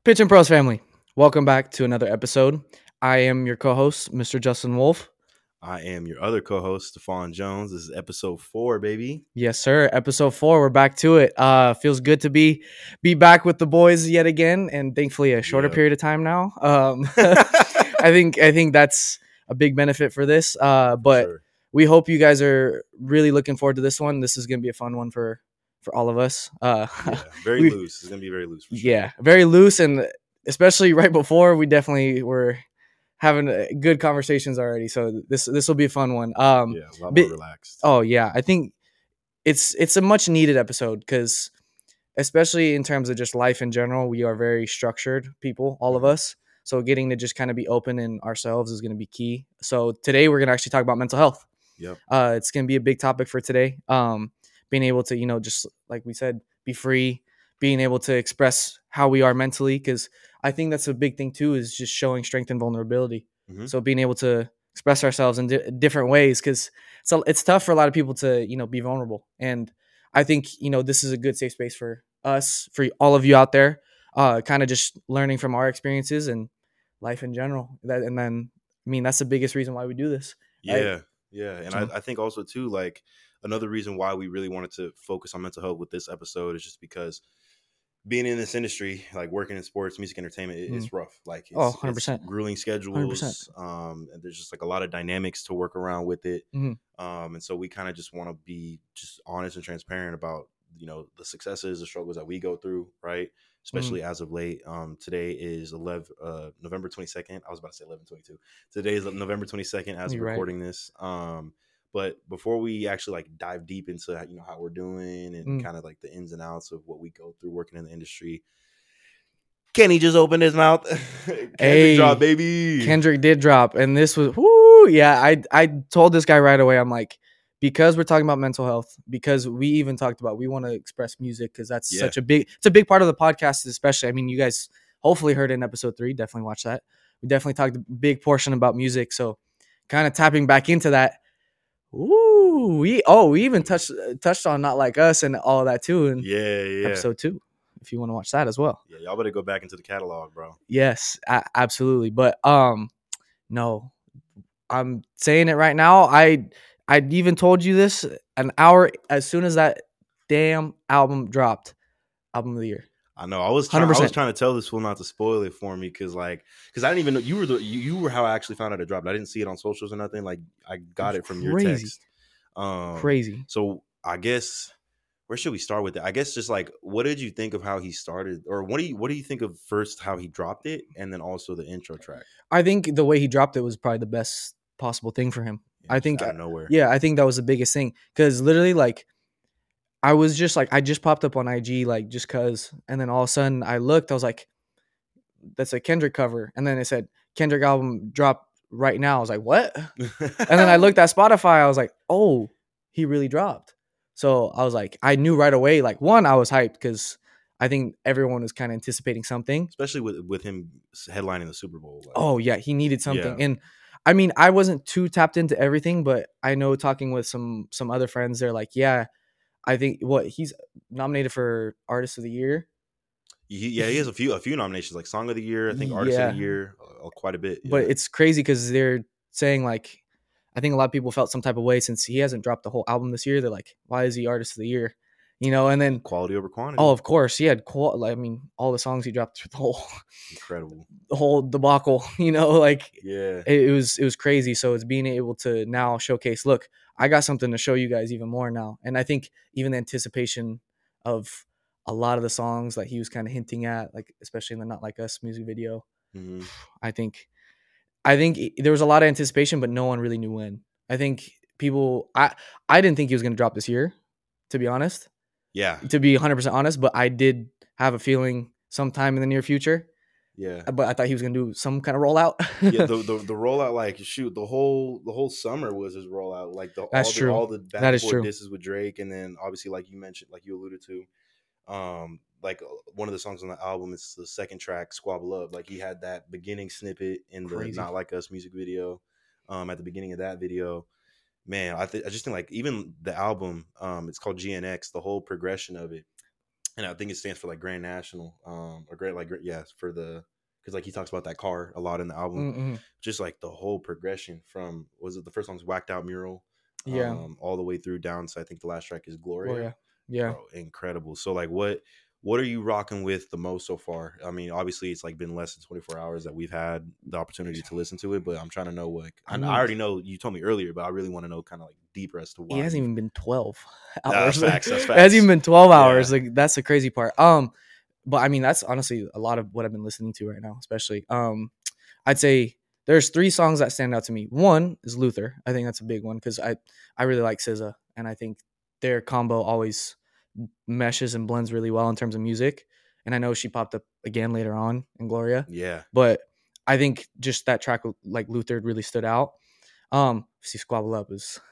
Pitch and Pros family, welcome back to another episode. I am your co-host, Mr. Justin Wolf. I am your other co-host, Stephon Jones. This is episode 4, baby. Yes, sir. Episode 4. We're back to it. Feels good to be back with the boys yet again, and thankfully a shorter Yep. period of time now. I think that's a big benefit for this. But Sure. we hope you guys are really looking forward to this one. This is going to be a fun one for all of us. Yeah, very we- loose. It's gonna be very loose. For sure. Yeah, very loose, and especially right before we definitely were having good conversations already. So this will be a fun one. Yeah, a lot more relaxed. Oh yeah, I think it's a much needed episode because especially in terms of just life in general, we are very structured people, all of Mhm. us. So getting to just kind of be open in ourselves is going to be key. So today we're going to actually talk about mental health. Yep. It's going to be a big topic for today. Being able to, just like we said, be free, being able to express how we are mentally, because I think that's a big thing too, is just showing strength and vulnerability. Mhm. So being able to express ourselves in different ways, because it's tough for a lot of people to, be vulnerable. And I think, this is a good safe space for us, for all of you out there, kind of just learning from our experiences and life in general. And then, that's the biggest reason why we do this. Yeah, yeah, and So- I think also too, like another reason why we really wanted to focus on mental health with this episode is just because being in this industry, like working in sports, music, entertainment, it's rough. Like, it's, 100%. it's grueling schedules. And there's just like a lot of dynamics to work around with it. Mhm. And so we kind of just want to be just honest and transparent about, the successes, the struggles that we go through, right? Especially as of late. Today is November 22nd. I was about to say 11/22. Today is November 22nd as of You're right. recording this. But before we actually like dive deep into how we're doing and kind of like the ins and outs of what we go through working in the industry, Kenny just opened his mouth. Kendrick drop, baby. Kendrick did drop, and this was whoo. Yeah, I told this guy right away. I'm like, because we're talking about mental health, because we even talked about we want to express music because that's Yeah. it's a big part of the podcast, especially. I mean, you guys hopefully heard it in episode 3. Definitely watch that. We definitely talked a big portion about music, so kind of tapping back into that. Ooh, we even touched on Not Like Us and all of that too in Yeah. episode 2. If you want to watch that as well. Yeah, y'all better go back into the catalog, bro. Yes, absolutely. But no, I'm saying it right now. I even told you this an hour as soon as that damn album dropped. Album of the year. I know. I was trying 100%. to tell this fool not to spoil it for me because I didn't even know you were how I actually found out it dropped. I didn't see it on socials or nothing. Like I got it from your Crazy. text. Crazy. So I guess where should we start with it? I guess just like what did you think of how he started, or what do you think of first how he dropped it, and then also the intro track? I think the way he dropped it was probably the best possible thing for him. Yeah, I think out of nowhere. Yeah, I think that was the biggest thing because literally like I was just like I just popped up on IG like just cause, and then all of a sudden I looked, I was like, that's a Kendrick cover, and then it said Kendrick album dropped right now. I was like, what? And then I looked at Spotify, I was like, oh, he really dropped. So I was like, I knew right away. Like one, I was hyped because I think everyone was kind of anticipating something. especially with him headlining the Super Bowl. Like, Oh yeah, he needed something, Yeah. and I mean, I wasn't too tapped into everything, but I know talking with some other friends, they're like, yeah, I think he's nominated for Artist of the Year. he has a few nominations, like Song of the Year, I think Artist of the Year, quite a bit. But yeah. it's crazy because they're saying like, I think a lot of people felt some type of way since he hasn't dropped the whole album this year. They're like, why is he Artist of the Year? And then Quality over quantity. oh, of course, he had I mean, all the songs he dropped through Incredible. the whole debacle. Like Yeah. it was crazy. So it's being able to now showcase. Look, I got something to show you guys even more now, and I think even the anticipation of a lot of the songs that he was kind of hinting at, like especially in the Not Like Us music video. Mhm. I think there was a lot of anticipation, but no one really knew when. I think people, I didn't think he was going to drop this year, to be honest. Yeah. To be 100% honest, but I did have a feeling sometime in the near future. Yeah. But I thought he was going to do some kind of rollout. Yeah, the rollout, like shoot, the whole summer was his rollout. Like That's true. all the back That and is forth true. disses with Drake, and then obviously like you mentioned, like you alluded to, like one of the songs on the album is the second track, Squabble Up. Like he had that beginning snippet in the Crazy. Not Like Us music video. At the beginning of that video, man, I just think like even the album, it's called GNX. The whole progression of it and I think it stands for like Grand National, or great like yeah, for the because like he talks about that car a lot in the album, Mm-hmm. just like the whole progression from was it the first song's Whacked Out Mural, Yeah, all the way through down. So I think the last track is Gloria, Gloria. Yeah. bro, incredible. So like what are you rocking with the most so far? I mean, obviously it's like been less than 24 hours that we've had the opportunity to listen to it, but I'm trying to know what I I mean, already know you told me earlier, but I really want to know kind of like deeper as to it why hasn't you. even been 12 That's hours. facts. That's It hasn't even facts. been 12 Yeah. hours. Like that's the crazy part. But I mean, that's honestly a lot of what I've been listening to right now, especially. I'd say there's 3 songs that stand out to me. One is Luther. I think that's a big one because I really like SZA, and I think their combo always meshes and blends really well in terms of music. And I know she popped up again later on in Gloria, Yeah. but I think just that track like Luther really stood out. See Squabble Up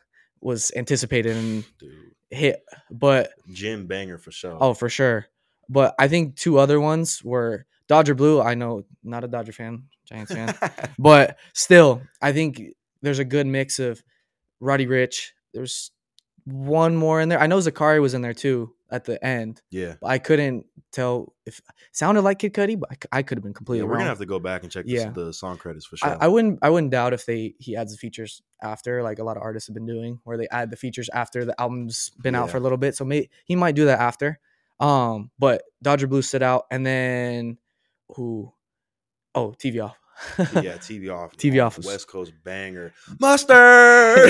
was anticipated and Dude. hit, but Gym banger for sure. oh, for sure. But I think 2 other ones were Dodger Blue. I know, not a Dodger fan, Giants fan, but still, I think there's a good mix of Roddy Rich. There's one more in there. I know Zakari was in there too at the end, Yeah. but I couldn't tell if it sounded like Kid Cudi, but I could have been Yeah, completely we're gonna wrong. have to go back and check Yeah, the song credits for I, sure. I wouldn't I wouldn't doubt if he adds the features after, like a lot of artists have been doing, where they add the features after the album's been out for Yeah. a little bit. So he might do that after. But Dodger Blue stood out, and then who? Oh, TV off. Yeah, TV off. TV Oh, off was West Coast banger. Mustard.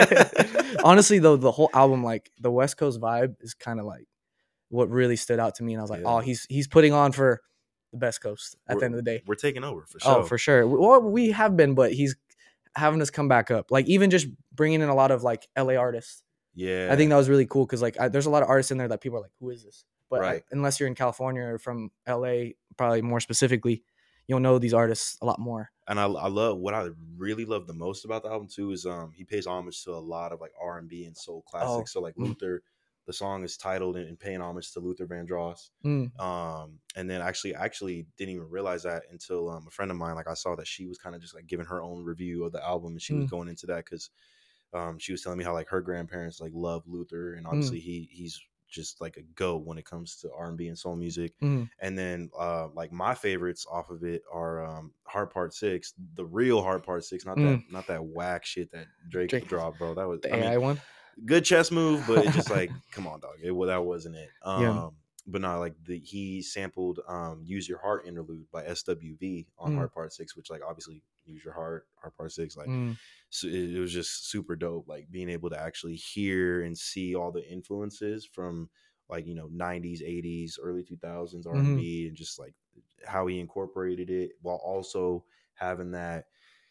honestly though the whole album, like the West Coast vibe is kind of like what really stood out to me, and I was like, oh, Yeah. he's putting on for the best coast at the We're end of the day. we're taking over for Oh, sure. for sure. Well, we have been, but he's having us come back up. Like even just bringing in a lot of like LA artists. I think Yeah. that was really cool because like there's a lot of artists in there that people are like, who is this? But Right. unless you're in California or from LA, probably more specifically, you'll know these artists a lot more. And I love what I really love the most about the album too is he pays homage to a lot of like R&B and soul Oh, classics. So like mm, Luther, the song is titled and paying homage to Luther Vandross. mm, And then actually didn't even realize that until a friend of mine, like I saw that she was kind of just like giving her own review of the album, and she was mm, going into that because she was telling me how like her grandparents like love Luther, and mm, obviously he's just like a goat when it comes to R&B and soul music. mm. And then like my favorites off of it are Hard Part 6, the real Hard Part 6, Mm. not that whack shit that Drake Drake, dropped, bro. That was, the I mean, AI one. good chess move, but it just like, come on, dog. That wasn't it. Yeah. But no, like he sampled Use Your Heart interlude by SWV on Mm, Hard Part 6, which like obviously Use Your Heart, Hard Part 6, like mm, so it was just super dope, like being able to actually hear and see all the influences from like 90s, 80s, early 2000s R&B, and mm, B, and just like how he incorporated it while also having that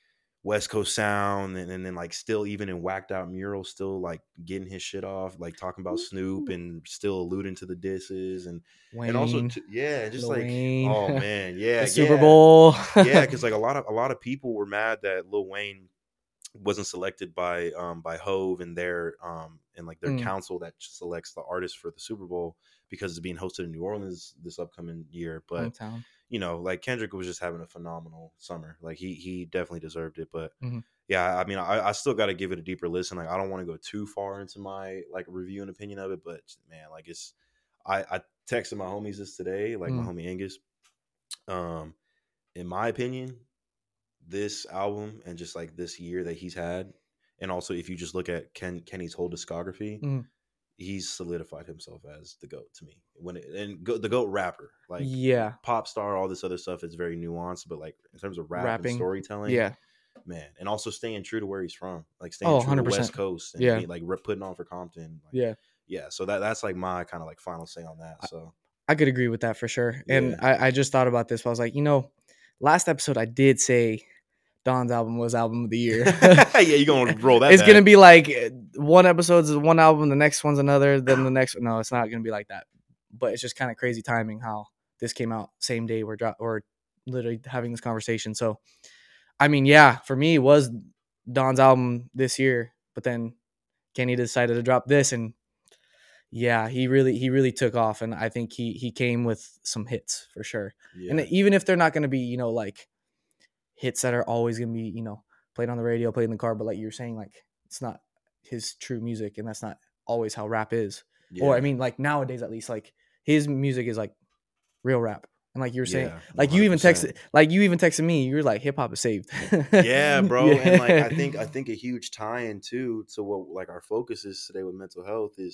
West Coast sound, and then like still even in Whacked Out Mural, still like getting his shit off, like talking about Snoop Ooh. and still alluding to the disses, and also Wayne, yeah, just Lil like, Wayne, oh man, the yeah, Super yeah, Bowl. yeah, because like a lot of people were mad that Lil Wayne wasn't selected by Hove and their and like their Mm, council that selects the artist for the Super Bowl because it's being hosted in New Orleans this upcoming year. But hometown. like Kendrick was just having a phenomenal summer. Like he definitely deserved it. But Mhm. yeah, I mean, I still got to give it a deeper listen. Like I don't want to go too far into my like review and opinion of it, but man, like I texted my homies this today, like my Mm, homie Angus. Um, in my opinion, this album and just like this year that he's had, and also if you just look at Kenny's whole discography, mm. he's solidified himself as the GOAT to me. The GOAT rapper, like Yeah, pop star, all this other stuff is very nuanced, but like in terms of rap and rapping. storytelling, Yeah. man, and also staying true to where he's from, like staying Oh, true to 100%. West Coast and Yeah. being like putting on for Compton, like Yeah. yeah. So that's like my kind of like final say on that. I, So I could agree with that for sure. And yeah, I just thought about this. I was like, last episode I did say Don's album was album of the year. yeah, you gonna roll that It's back? gonna be like one episode's one album, the next one's another, then the next. No, it's not gonna be like that. But it's just kind of crazy timing how this came out same day we're literally having this conversation. So I mean, yeah, for me it was Don's album this year, but then Kenny decided to drop this, and yeah, he really took off, and I think he came with some hits for sure. And Yeah, even if they're not gonna be like hits that are always gonna be played on the radio, played in the car, but like you're saying, like it's not his true music, and that's not always how rap is. Or I yeah, mean, like nowadays at least, like his music is like real rap. And like you were saying, Yeah, 100%. you even texted me, you're like hip hop is saved. Yeah, bro. And like Yeah. I think a huge tie-in too to what like our focus is today with mental health is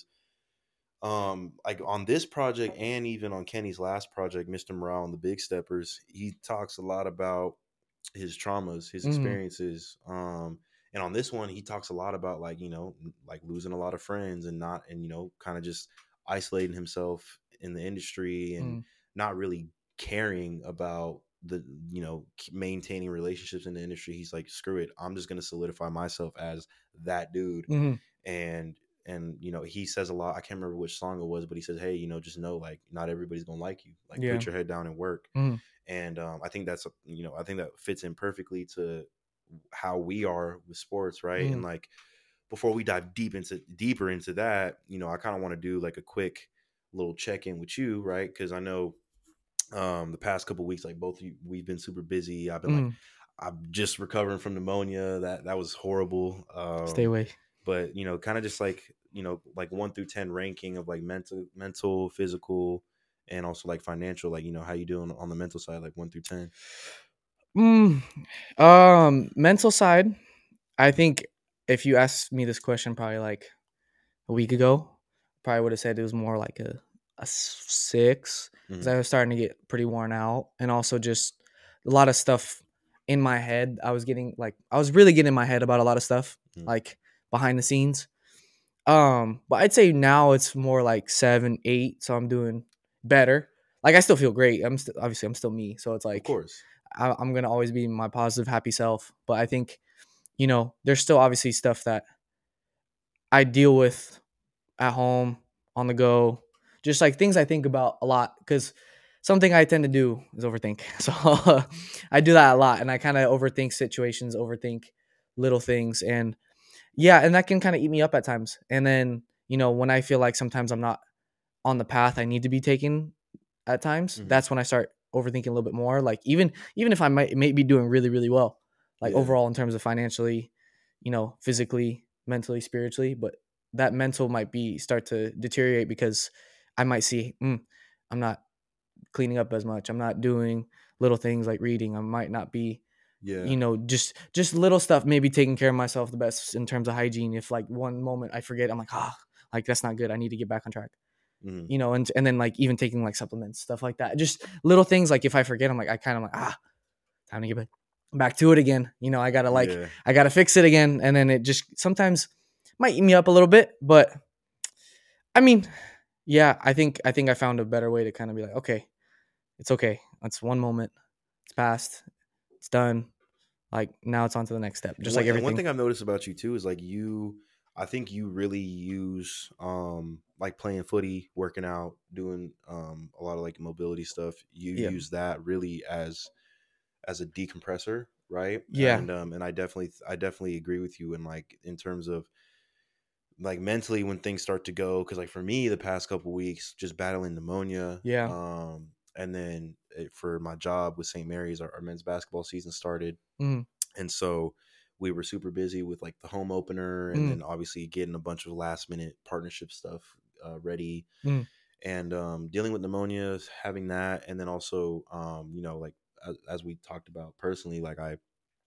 like on this project and even on Kenny's last project, Mr. Morale and the Big Steppers, he talks a lot about his traumas, his Mm, experiences. And on this one, he talks a lot about like, like losing a lot of friends and not and kind of just isolating himself in the industry and mm, not really caring about the maintaining relationships in the industry. He's like, screw it, I'm just gonna solidify myself as that dude. mm, and he says a lot. I can't remember which song it was, but he says, hey, just know like not everybody's gonna like you, like yeah. put your head down and work. Mm, And I think I think that fits in perfectly to how we are with sports, right? And mm, like before we dive deeper into that, I kind of want to do like a quick little check in with you, right? Because I know the past couple weeks, like both you, we've been super busy. mm. I'm just recovering from pneumonia. That was horrible. Stay away. But kind of just like like 1 through 10 ranking of like mental, physical, and also like financial. Like how you doing on the mental side, like 1 through 10. Mm, mental side, I think if you asked me this question probably like a week ago, probably would have said it was more like a 6 because Mm-hmm. I was starting to get pretty worn out, and also just a lot of stuff in my head. I was really getting in my head about a lot of stuff Mm-hmm. like behind the scenes. But I'd say now it's more like 7, 8, so I'm doing better. Like I still feel great. I'm still me, so it's Of like course. I'm gonna always be my positive, happy self. But I think there's still obviously stuff that I deal with at home, on the go, just like things I think about a lot. Because something I tend to do is overthink. So I do that a lot, and I kind of overthink situations, overthink little things, and yeah, and that can kind of eat me up at times. And then when I feel like sometimes I'm not on the path I need to be taken at times, Mm-hmm. that's when I start overthinking a little bit more. Like even if I may be doing really really well, like Yeah. overall in terms of financially, physically, mentally, spiritually, but that mental might be start to deteriorate because I might see I'm not cleaning up as much. I'm not doing little things like reading. I might not be Yeah. just little stuff, maybe taking care of myself the best in terms of hygiene. If like one moment I forget, I'm like, like that's not good. I need to get back on track. Mm-hmm. And then like even taking like supplements, stuff like that. Just little things like if I forget, I'm like I kind of like time to get back to it again. Yeah. I gotta fix it again, and then it just sometimes might eat me up a little bit. But I mean, yeah, I think I found a better way to kind of be like, okay, it's okay. That's one moment. It's past. It's done. Like now it's on to the next step. And Just like one everything. thing I've noticed about you too is like I think you really use like playing footy, working out, doing a lot of like mobility stuff. You Yeah. use that really as a decompressor, right? Yeah. And I definitely agree with you in like in terms of like mentally when things start to go, because like for me the past couple weeks just battling pneumonia, Yeah. and then for my job with St. Mary's, our men's basketball season started, Mm, and so we were super busy with like the home opener and mm, then obviously getting a bunch of last minute partnership stuff ready, mm, and dealing with pneumonia, having that, and then also like as we talked about personally, like I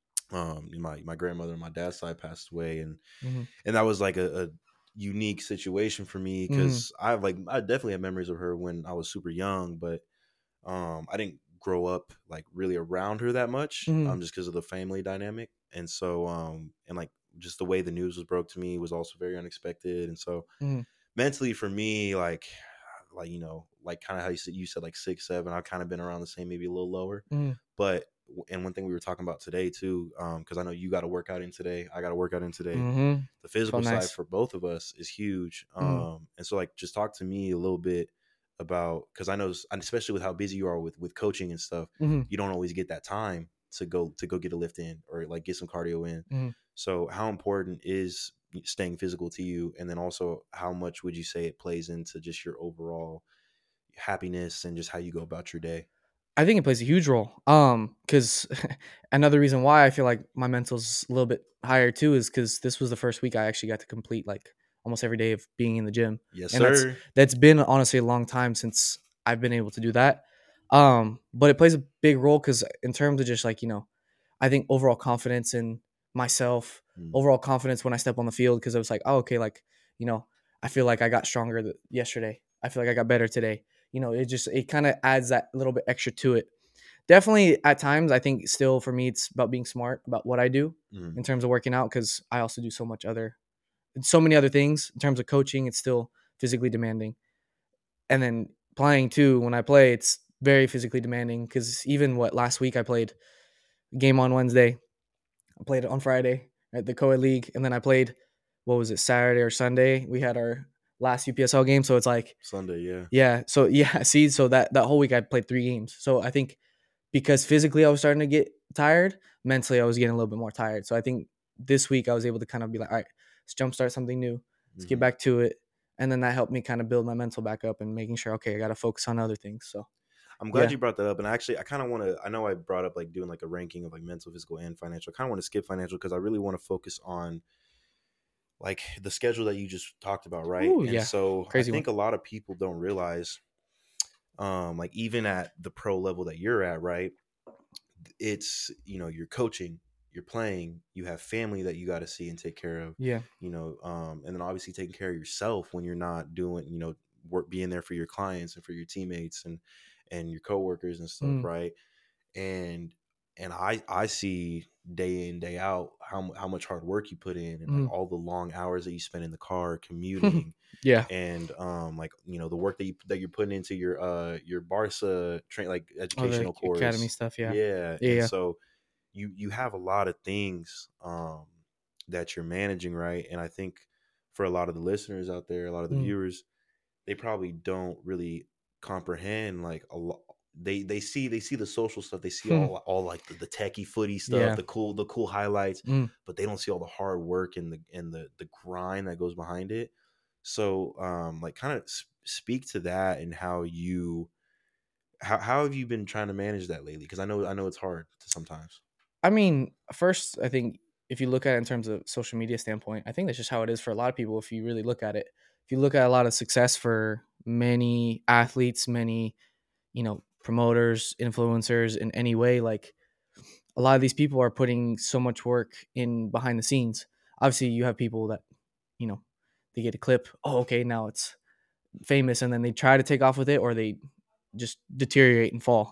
my grandmother on my dad's side passed away, mm, and that was like a unique situation for me mm, because I definitely have memories of her when I was super young, but I didn't grow up like really around her that much, mm, just because of the family dynamic, and so and like just the way the news was broke to me was also very unexpected, and so mm, mentally for me, like like kind of how you said like 6 7, I've kind of been around the same, maybe a little lower, mm, but and one thing we were talking about today too, because I know you got to work out in today, I got to work out in today, mm-hmm. the physical Felt side nice. for both of us is huge. Mm, And so like just talk to me a little bit about, because I know and especially with how busy you are with coaching and stuff, mm, you don't always get that time to go get a lift in or like get some cardio in. mm. So how important is staying physical to you, and then also how much would you say it plays into just your overall happiness and just how you go about your day? I think it plays a huge role. Because another reason why I feel like my mental's a little bit higher too is because this was the first week I actually got to complete like almost every day of being in the gym. Yes, And sir. that's been honestly a long time since I've been able to do that. But it plays a big role because in terms of just like, I think overall confidence in myself, Mm. overall confidence when I step on the field, because I was like, oh, okay, like, I feel like I got stronger yesterday. I feel like I got better today. It kind of adds that little bit extra to it. Definitely at times, I think still for me, it's about being smart about what I do Mm. in terms of working out, because I also do so many other things in terms of coaching. It's still physically demanding. And then playing too, when I play, it's very physically demanding because even last week I played a game on Wednesday. I played it on Friday at the co-ed league. And then I played, what was it, Saturday or Sunday? We had our last UPSL game. So it's like, Sunday, yeah. yeah. So yeah, see, so that whole week I played 3 games. So I think because physically I was starting to get tired, mentally I was getting a little bit more tired. So I think this week I was able to kind of be like, all right, let's jumpstart something new. Let's get Hmm. back to it. And then that helped me kind of build my mental back up and making sure, okay, I got to focus on other things. So I'm glad yeah. you brought that up. And actually, I kind of want to, I know I brought up like doing like a ranking of like mental, physical, and financial. I kind of want to skip financial because I really want to focus on like the schedule that you just talked about, right? Ooh, And yeah. so I Crazy one. think a lot of people don't realize, like even at the pro level that you're at, right? It's, you're coaching, you're playing, you have family that you got to see and take care of, Yeah. and then obviously taking care of yourself when you're not doing, work, being there for your clients and for your teammates and your coworkers and stuff, Mm. right? And I see day in day out how much hard work you put in and like Mm. all the long hours that you spend in the car commuting Yeah. and like the work that you're putting into your Barca train like Oh, the educational academy course. stuff. Yeah. Yeah, Yeah. and Yeah. so you have a lot of things that you're managing, right? And I think for a lot of the listeners out there, a lot of the Mm. viewers, they probably don't really comprehend like a lot. They see the social stuff. They see all like the techie footy stuff, Yeah. the cool highlights, Mm. but they don't see all the hard work and the grind that goes behind it. So like kind of speak to that and how have you been trying to manage that lately? Because I know it's hard to sometimes. I mean, first, I think if you look at it in terms of social media standpoint, I think that's just how it is for a lot of people. If you really look at it, if you look at a lot of success for many athletes, many, promoters, influencers in any way, like a lot of these people are putting so much work in behind the scenes. Obviously, you have people that, you know, they get a clip. Oh, okay, now it's famous, and then they try to take off with it, or they just deteriorate and fall.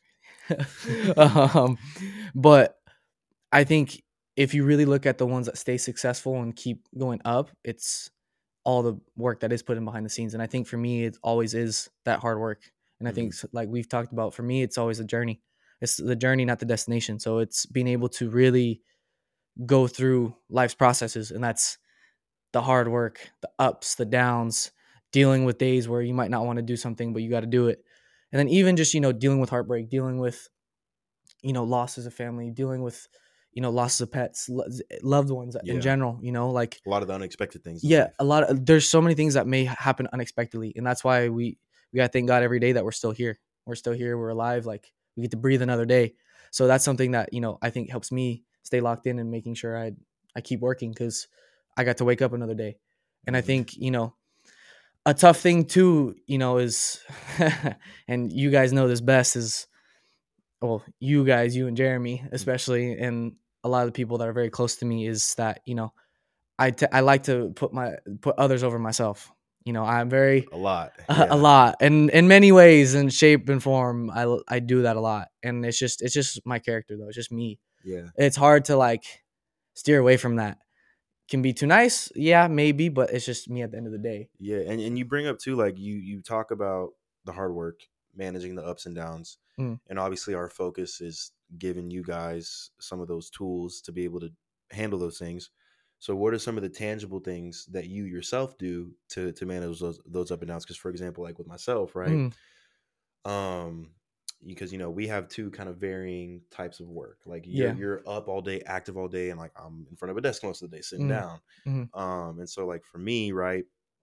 um, but I think if you really look at the ones that stay successful and keep going up, it's all the work that is put in behind the scenes. And I think for me, it always is that hard work. And I think, Mhm. like we've talked about, for me, it's always a journey. It's the journey, not the destination. So it's being able to really go through life's processes. And that's the hard work, the ups, the downs, dealing with days where you might not want to do something, but you got to do it. And then even just, dealing with heartbreak, dealing with, losses of family, dealing with, losses of pets, loved ones in Yeah, general, like, a lot of the unexpected things in yeah, life. a lot of there's so many things that may happen unexpectedly, and that's why we gotta thank God every day that we're still here. We're still here. We're alive. Like we get to breathe another day. So that's something that I think helps me stay locked in and making sure I keep working because I got to wake up another day. And I Hmm. think a tough thing too is and you guys know this best is well you guys you and Jeremy especially and a lot of the people that are very close to me is that I like to put others over myself. I'm very A lot, a yeah, lot and in many ways and shape and form. I do that a lot, and it's just my character though. It's just me. yeah. It's hard to like steer away from that. Can be too nice, yeah, maybe, but it's just me at the end of the day. Yeah, and you bring up too, like you talk about the hard work, managing the ups and downs, Mm, and obviously our focus is giving you guys some of those tools to be able to handle those things. So, what are some of the tangible things that you yourself do to manage those up and downs? Because, for example, like with myself, right? mm, Um, because we have two kind of varying types of work. Like you're yeah. you're up all day, active all day, and like I'm in front of a desk most of the day, sitting Mm, down. mm, And so like for me, right?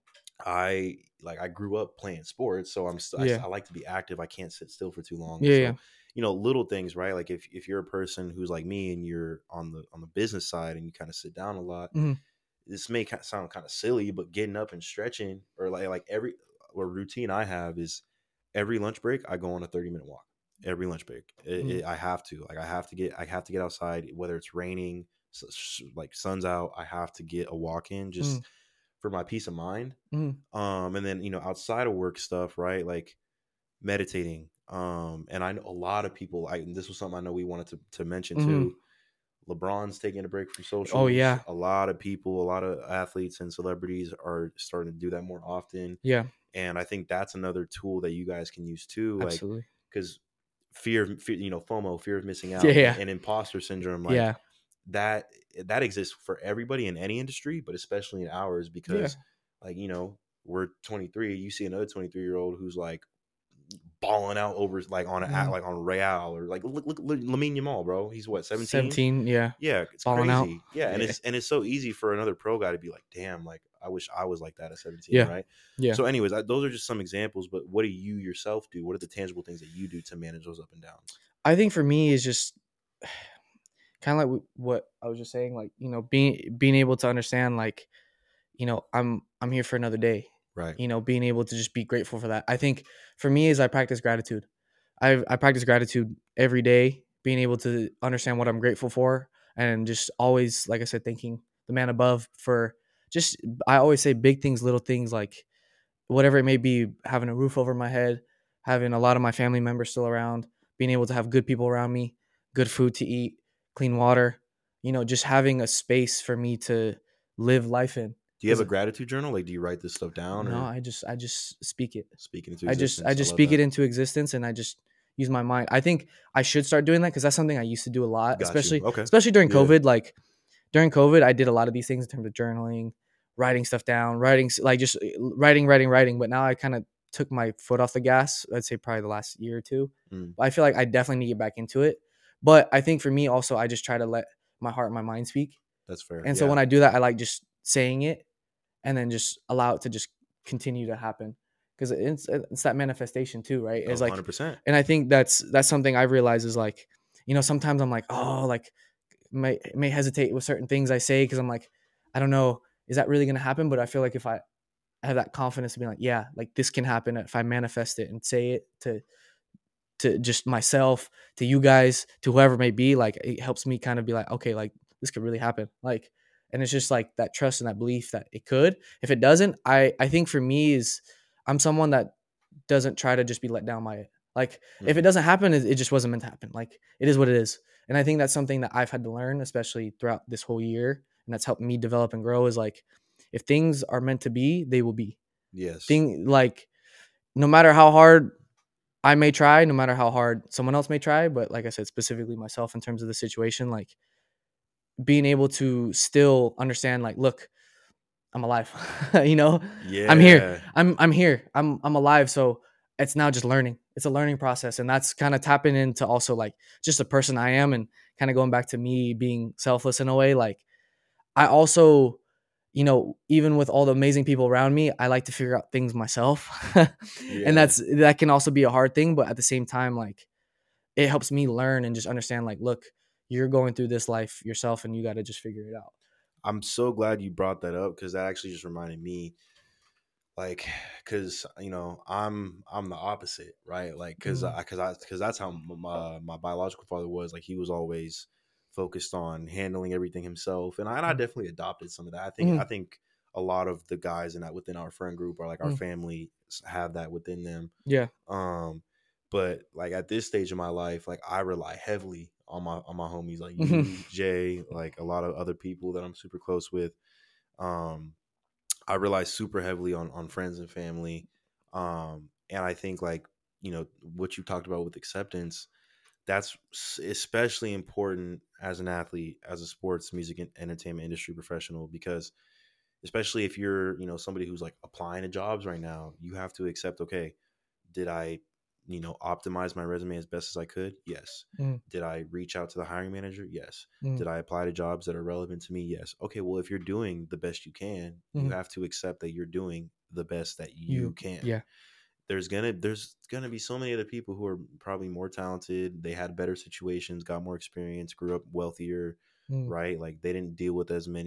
I grew up playing sports, so yeah. I like to be active. I can't sit still for too long. Yeah. Yeah. So, little things, right? Like if you're a person who's like me and you're on the business side and you kind of sit down a lot, Mm, this may sound kind of silly, but getting up and stretching, or like every or routine I have is every lunch break I go on a 30-minute walk. Every lunch break, Mm, I have to like I have to get outside, whether it's raining, like sun's out. I have to get a walk in mm, just for my peace of mind. mm, And then outside of work stuff, right? Like meditating. And I know a lot of people. And this was something I know we wanted to mention mm. too. LeBron's taking a break from Oh socials. yeah, A lot of people, a lot of athletes and celebrities are starting to do that more often. yeah, And I think that's another tool that you guys can use too, like absolutely. because fear, FOMO, fear of missing Yeah, out, yeah, and imposter syndrome, like yeah, that that exists for everybody in any industry, but especially in ours yeah. because, like, we're 23. You see another 23-year-old who's like balling out over like on a Mm. like on Real, or like look Lamine Yamal, bro. He's what, 17? 17, yeah, Yeah, it's balling out. crazy. Yeah, and Yeah, it's so easy for another pro guy to be like, damn, like I wish I was like that at 17, yeah, right? yeah. So, anyways, those are just some examples. But what do you yourself do? What are the tangible things that you do to manage those up and downs? I think for me is just kind of like what I was just saying, like being able to understand, like I'm here for another day. Right. Being able to just be grateful for that. I think for me is I practice gratitude. I practice gratitude every day, being able to understand what I'm grateful for, and just always, like I said, thanking the man above for just. I always say big things, little things, like whatever it may be, having a roof over my head, having a lot of my family members still around, being able to have good people around me, good food to eat, clean water, just having a space for me to live life in. Do you have Because a gratitude journal? Like, do you write this stuff down no, or I just speak it. speak it into I existence? I just love speak it that. into existence, and I just use my mind. I think I should start doing that because that's something I used to do a lot, Got you. especially Okay. especially during Yeah. COVID. Like during COVID, I did a lot of these things in terms of journaling, writing stuff down, writing like just writing. But now I kind of took my foot off the gas. I'd say probably the last year or two. Mm, But I feel like I definitely need to get back into it. But I think for me also, I just try to let my heart and my mind speak. that's fair. And so Yeah. when I do that, I like just saying it and then just allow it to just continue to happen because it's that manifestation too, right? Oh, It's like, 100%. and I think that's something I've realized is like, sometimes I'm like, oh, like may hesitate with certain things I say because I'm like, I don't know, is that really gonna happen? But I feel like if I have that confidence to be like, yeah, like this can happen if I manifest it and say it to just myself, to you guys, to whoever it may be, like it helps me kind of be like, okay, like this could really happen. Like, and it's just like that trust and that belief that it could. If it doesn't, I think for me is I'm someone that doesn't try to just be let down by it. Like if it Mm, doesn't happen, it just wasn't meant to happen. Like it is what it is. And I think that's something that I've had to learn, especially throughout this whole year. And that's helped me develop and grow is like, if things are meant to be, they will be. yes. Thing like no matter how hard I may try, no matter how hard someone else may try, but like I said, specifically myself in terms of the situation, like being able to still understand, like, look, I'm alive. you know, I'm here. Yeah. I'm here. I'm alive. So it's now just learning. It's a learning process. And that's kind of tapping into also like just the person I am and kind of going back to me being selfless in a way. Like I also, even with all the amazing people around me, I like to figure out things myself. And Yeah. that can also be a hard thing, but at the same time, like it helps me learn and just understand, like, look, you're going through this life yourself and you got to just figure it out. I'm so glad you brought that up because that actually just reminded me, like, because I'm the opposite, right? Like, Mm, because that's how my biological father was. Like, he was always focused on handling everything himself, and I mm, definitely adopted some of that. I mm, think a lot of the guys in that within our friend group are like our mm. family have that within them. Yeah. Um, but like at this stage of my life, like I rely heavily on my homies, like Mhm. you, Jay, like a lot of other people that I'm super close with. Um, I rely super heavily on friends and family. And I think like, what you talked about with acceptance, that's especially important as an athlete, as a sports, music, and entertainment industry professional, because especially if you're, somebody who's like applying to jobs right now, you have to accept, okay, did I, optimize my resume as best as I could? Yes. Mm, Did I reach out to the hiring manager? Yes. mm, Did I apply to jobs that are relevant to me? Yes. Okay, well, if you're doing the best you can, you mm. have to accept that you're doing the best that you You, can. yeah. There's gonna be so many other people who are probably more talented. They had better situations, got more experience, grew up wealthier, Mm, right? Like they didn't deal with as many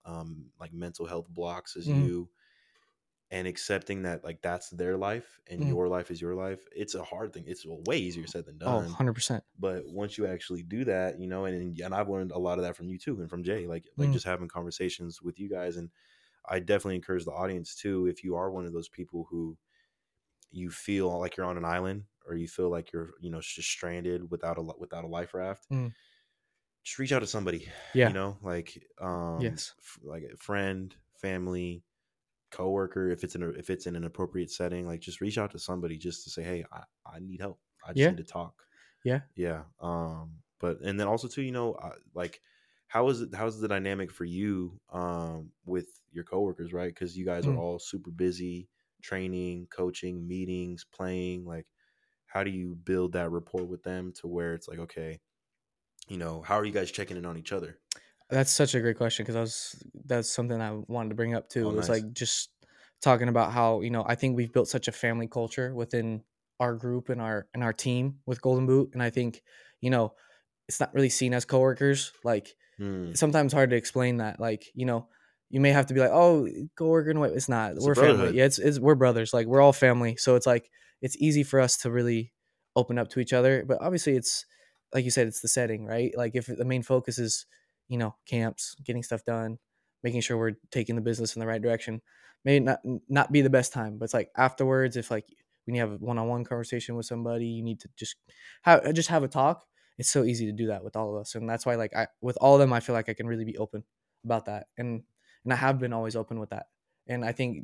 like mental health blocks as Mhm. you, and accepting that like that's their life and Mhm. your life is your life. It's a hard thing. It's way easier said than Oh, done. 100%. But once you actually do that, you know, and I've learned a lot of that from you too, and from Jay, like Mm. just having conversations with you guys. And I definitely encourage the audience too, if you are one of those people who you feel like you're on an island, or you feel like you're, you know, just stranded without a life raft, Mm. just reach out to somebody, you Yeah. know, like Yes. like a friend, family, coworker, if it's in an appropriate setting, like just reach out to somebody just to say, hey, I need help. I just Yeah. need to talk. Yeah. Yeah. But and then also too, you know, like how's the dynamic for you with your coworkers, right? Because you guys are Mm. all super busy, training, coaching, meetings, playing. Like, how do you build that rapport with them to where it's like, okay, you know, how are you guys checking in on each other? That's such a great question because that's something I wanted to bring up Oh, too. Is nice. like just talking about how I think we've built such a family culture within our group and our team with Golden Boot, and I think you know it's not really seen as coworkers. Like Hmm. it's sometimes hard to explain that. Like you may have to be like, oh, coworker, and what? It's not. It's a We're family. brotherhood. Yeah, it's we're brothers. Like we're all family. So it's like it's easy for us to really open up to each other. But obviously, it's like you said, it's the setting, right? Like if the main focus is camps, getting stuff done, making sure we're taking the business in the right direction, may not be the best time. But it's like afterwards, if like when you have a one-on-one conversation with somebody, you need to just have a talk. It's so easy to do that with all of us, and that's why like I with all of them I feel like I can really be open about that, and I have been always open with that. And I think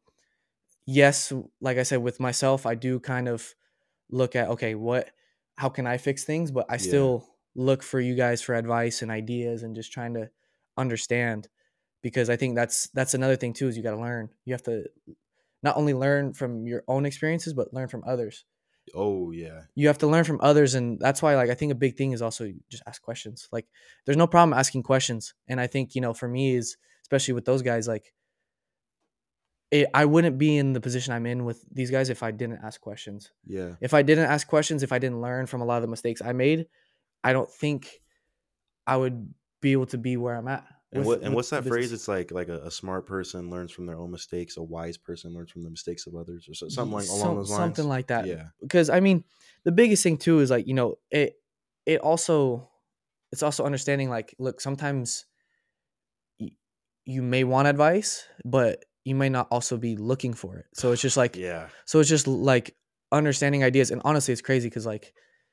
yes, like I said, with myself I do kind of look at, okay, how can I fix things, but I Yeah. still look for you guys for advice and ideas and just trying to understand, because I think that's another thing too, is you got to learn. You have to not only learn from your own experiences but learn from others. Oh, yeah. You have to learn from others, and that's why like I think a big thing is also just ask questions. Like there's no problem asking questions, and I think for me is, especially with those guys, like I wouldn't be in the position I'm in with these guys if I didn't ask questions. Yeah. If I didn't ask questions, if I didn't learn from a lot of the mistakes I made, I don't think I would be able to be where I'm at And with what's the that phrase? business. It's like a smart person learns from their own mistakes, a wise person learns from the mistakes of others, or something like along those Something lines. like that. Yeah. Because I mean, the biggest thing too is like it also it's also understanding, like, look, sometimes y- you may want advice, but you may not also be looking for it. Yeah. So it's just like understanding ideas. And honestly, it's crazy because like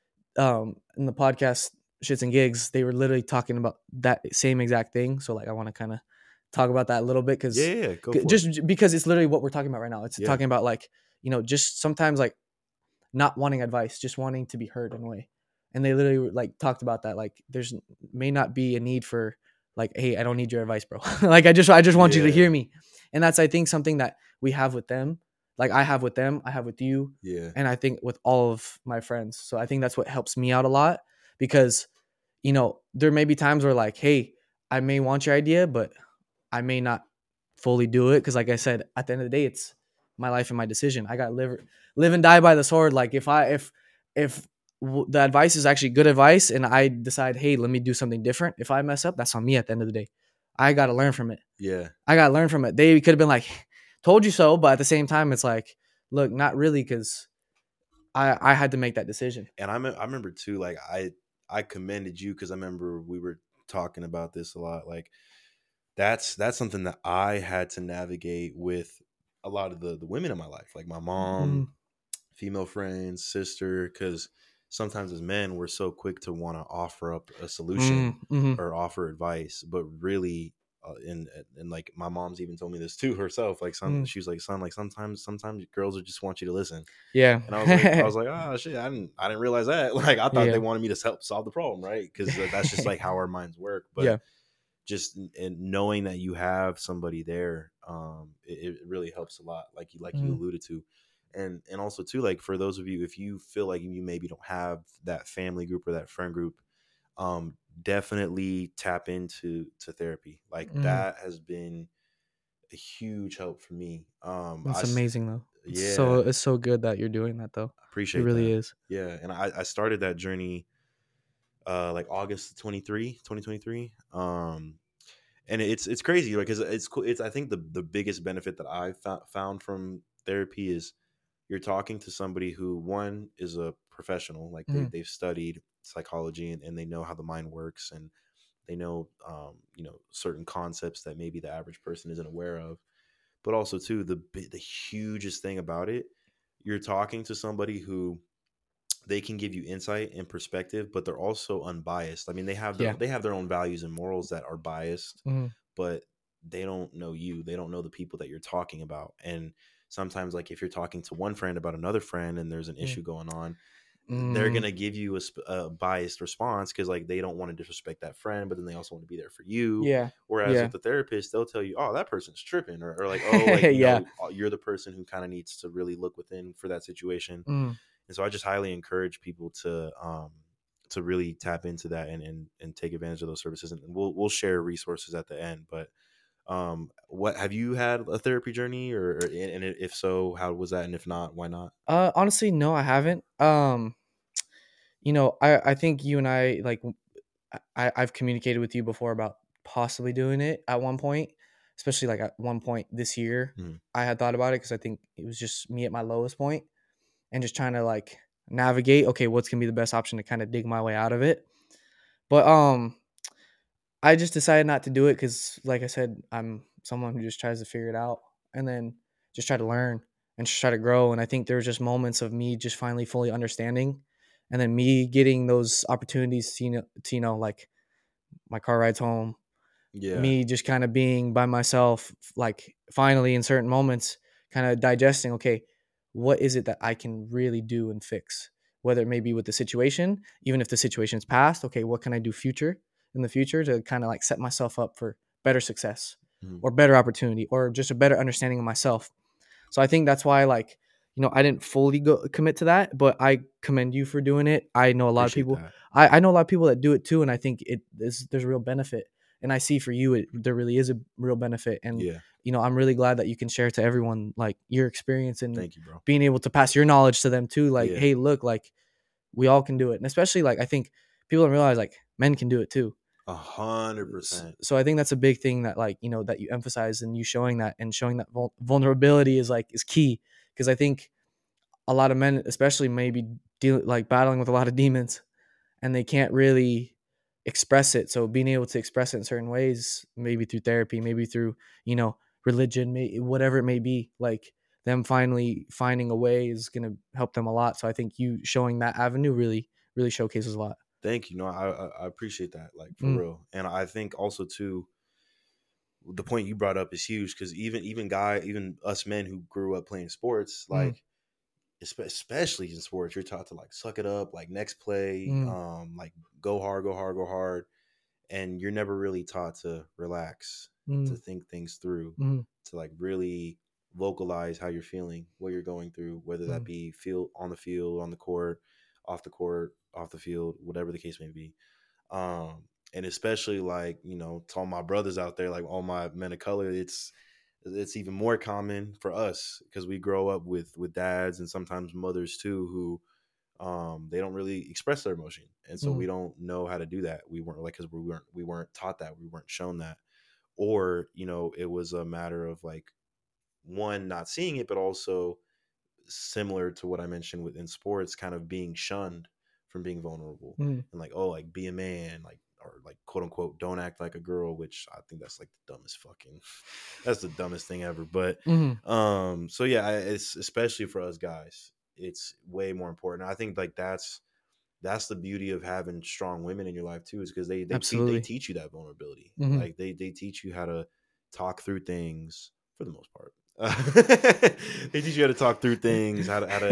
in the podcast Shits and Gigs, they were literally talking about that same exact thing. So like I want to kind of talk about that a little bit, Yeah, because yeah, yeah. Go for it. just because it's literally what we're talking about right now. It's Yeah. talking about like just sometimes like not wanting advice, just wanting to be heard in a way. And they literally like talked about that. Like there's may not be a need for like, hey, I don't need your advice, bro. Like I just want you to Yeah. hear me. And that's, I think, something that we have with them. Like I have with them, I have with you, Yeah. and I think with all of my friends. So I think that's what helps me out a lot, because there may be times where like, hey, I may want your idea, but I may not fully do it, because like I said, at the end of the day, it's my life and my decision. I got to live and die by the sword. Like if the advice is actually good advice and I decide, hey, let me do something different, if I mess up, that's on me at the end of the day. I got to learn from it. Yeah. I got to learn from it. They could have been like, told you so, but at the same time, it's like, look, not really, because I had to make that decision. And I remember too, like I commended you because I remember we were talking about this a lot. Like that's something that I had to navigate with a lot of the women in my life, like my mom, Mm, female friends, sister, because sometimes as men we're so quick to want to offer up a solution mm-hmm, or offer advice, but really and like my mom's even told me this too herself, like mm, she was like, son, like sometimes girls would just want you to listen. yeah. And I was like, oh shit, I didn't realize that. Like I thought they Yeah. wanted me to help solve the problem, right? Because that's just like how our minds work. But Yeah. just and knowing that you have somebody there, it really helps a lot, like you Mm, alluded to. And also too, like for those of you, if you feel like you maybe don't have that family group or that friend group, definitely tap into therapy. Like mm. that has been a huge help for me. It's amazing though. Yeah, It's so good that you're doing that though. It appreciate really that. is. Yeah, and I started that journey like August 23, 2023. And it's crazy because it's cool. It's I think the biggest benefit that I found from therapy is you're talking to somebody who one is a professional, like Mhm. they've studied psychology and they know how the mind works, and they know certain concepts that maybe the average person isn't aware of. But also too, the hugest thing about it, you're talking to somebody who they can give you insight and perspective, but they're also unbiased. I mean, Yeah. they have their own values and morals that are biased, Mhm. but they don't know you. They don't know the people that you're talking about. And sometimes, like if you're talking to one friend about another friend and there's an Mhm. issue going on, they're Mm. gonna give you a biased response because like they don't want to disrespect that friend, but then they also want to be there for you. Yeah. Whereas Yeah. with the therapist, they'll tell you, "Oh, that person's tripping," or like, "Oh, like Yeah. you're the person who kind of needs to really look within for that situation." Mm. And so I just highly encourage people to really tap into that and take advantage of those services. And we'll share resources at the end. But what have you had a therapy journey, and if so, how was that? And if not, why not? Honestly, no, I haven't. I think you and I like I've communicated with you before about possibly doing it at one point, especially like at one point this year. Mhm. I had thought about it because I think it was just me at my lowest point and just trying to like navigate. Okay, what's gonna be the best option to kind of dig my way out of it? But I just decided not to do it because, like I said, I'm someone who just tries to figure it out and then just try to learn and just try to grow. And I think there was just moments of me just finally fully understanding, and then me getting those opportunities to like my car rides home, Yeah. me just kind of being by myself, like finally in certain moments, kind of digesting, okay, what is it that I can really do and fix? Whether it may be with the situation, even if the situation's past, okay, what can I do in the future to kind of like set myself up for better success Mhm. or better opportunity or just a better understanding of myself. So I think that's why like, I didn't fully go commit to that, but I commend you for doing it. I know a lot of Appreciate people that. I know a lot of people that do it too, and I think there's a real benefit. And I see for you there really is a real benefit. And Yeah. I'm really glad that you can share to everyone like your experience and Thank you, bro. being able to pass your knowledge to them too. Like, Yeah. hey, look, like we all can do it. And especially like I think people don't realize like men can do it too. 100%. So I think that's a big thing that like that you emphasize, and you showing that and showing that vulnerability is key, because I think a lot of men especially maybe like battling with a lot of demons and they can't really express it. So being able to express it in certain ways, maybe through therapy, maybe through religion, whatever it may be, like them finally finding a way is going to help them a lot. So I think you showing that avenue really showcases a lot. Thank you. No, I appreciate that, like for Mm, real. And I think also too, the point you brought up is huge because even us men who grew up playing sports, mm, like especially in sports, you're taught to like suck it up, like next play, mm, like go hard, go hard, go hard, and you're never really taught to relax, to mm, think things through, mm, to like really vocalize how you're feeling, what you're going through, whether that mm, be on the field, on the court, off the field, whatever the case may be. And especially like to all my brothers out there, like all my men of color, it's even more common for us because we grow up with dads and sometimes mothers too who they don't really express their emotion, and so mm, we don't know how to do that. We weren't like because we weren't taught that, we weren't shown that, or it was a matter of like one not seeing it, but also similar to what I mentioned within sports, kind of being shunned from being vulnerable mm, and like, oh, like be a man, like or like quote unquote don't act like a girl, which I think that's like the dumbest fucking that's the dumbest thing ever. But mm. so yeah, it's especially for us guys, it's way more important. I think like that's the beauty of having strong women in your life too, is because they Absolutely. teach you that vulnerability. Hmm. Like they teach you how to talk through things for the most part. They teach you how to talk through things,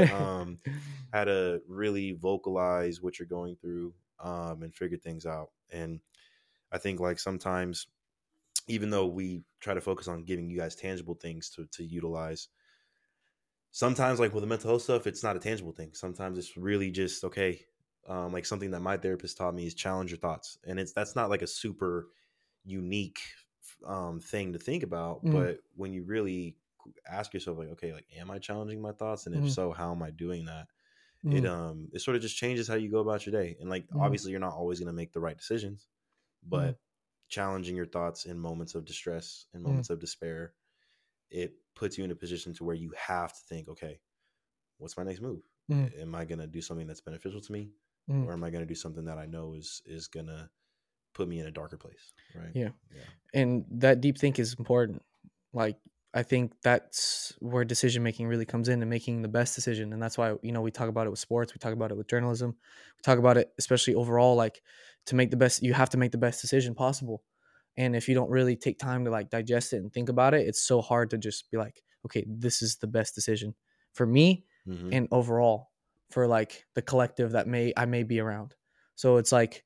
how to really vocalize what you're going through, and figure things out. And I think like sometimes, even though we try to focus on giving you guys tangible things to utilize, sometimes like with the mental health stuff, it's not a tangible thing. Sometimes it's really just okay. Like something that my therapist taught me is challenge your thoughts, and that's not like a super unique thing to think about. Hmm. But when you really ask yourself, like, okay, like, am I challenging my thoughts, and if Hmm. so, how am I doing that? It Hmm. it sort of just changes how you go about your day. And like Hmm. obviously, you're not always gonna make the right decisions, Hmm. but challenging your thoughts in moments of distress, in Mm, moments of despair, it puts you in a position to where you have to think, okay, what's my next move? mm, Am I going to do something that's beneficial to me, mm. or am I going to do something that I know is going to put me in a darker place? Right. Yeah. Yeah. And that deep think is important. Like, I think that's where decision making really comes in and making the best decision. And that's why, we talk about it with sports, we talk about it with journalism, we talk about it especially overall, like, to make the best, you have to make the best decision possible. And if you don't really take time to like digest it and think about it, it's so hard to just be like, okay, this is the best decision for me Mm-hmm. and overall for like the collective that I may be around. So it's like,